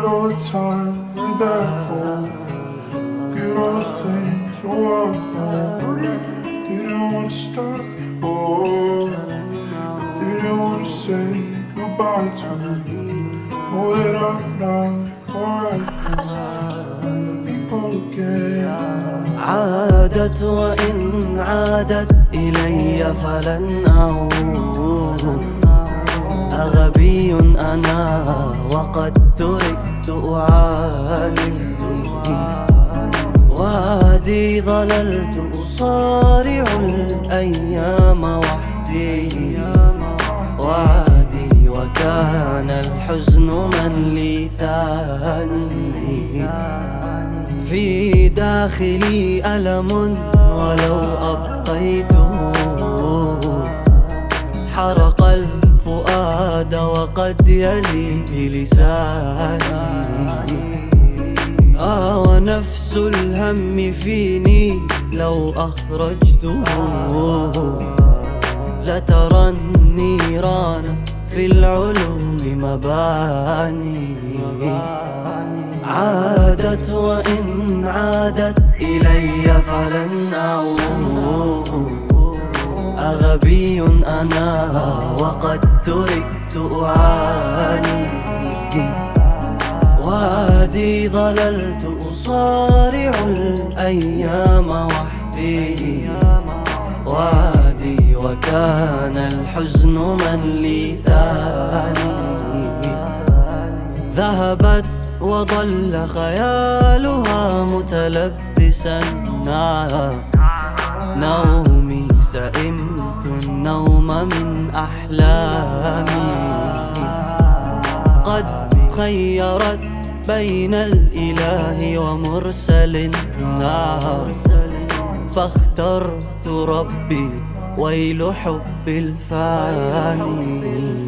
at all the time with that hole. Get all the things you walked on. Didn't want to stop, oh. Didn't want to say goodbye to me. Know that I'm not alright. People again. عادت وإن عادت إلي فلن أعود. أغبي أنا وقد تركت أعاني. وعدي ظللت أصارع الأيام وحدي. وعدي وكان الحزن من لي ثاني. في داخلي ألم ولو أبقيته. حرق الفؤاد وقد يلي لساني. ونفس الهم فيني لو أخرجته. لترى النيران في العلوم مباني. عادت وإن عادت إلي فلن أعود. أغبي أنا وقد تركت أعاني. وعدي ظللت أصارع الأيام وحدي. وعدي وكان الحزن من لي ثاني. ذهبت وظل خيالها متلبسا نومي. سئمت النوم من أحلامي. قد خيرت بين الإله ومرسل النار. فاخترت ربي ويل حب الفاني.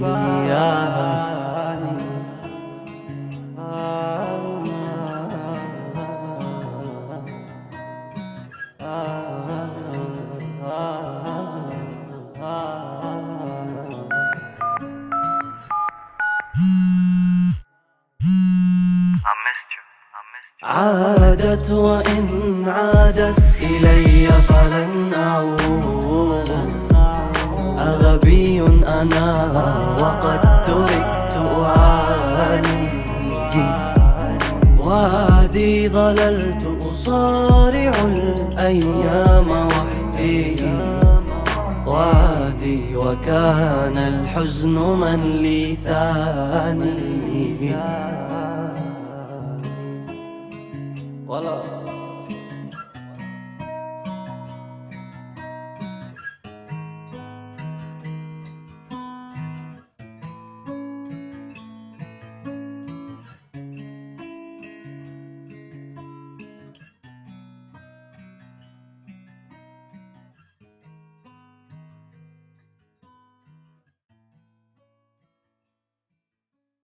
عادت وإن عادت إلي فلن أعود. أغبي أنا وقد تركت أعاني. وعدي ظللت أصارع الأيام وحدي. وعدي وكان الحزن من لي ثاني. والله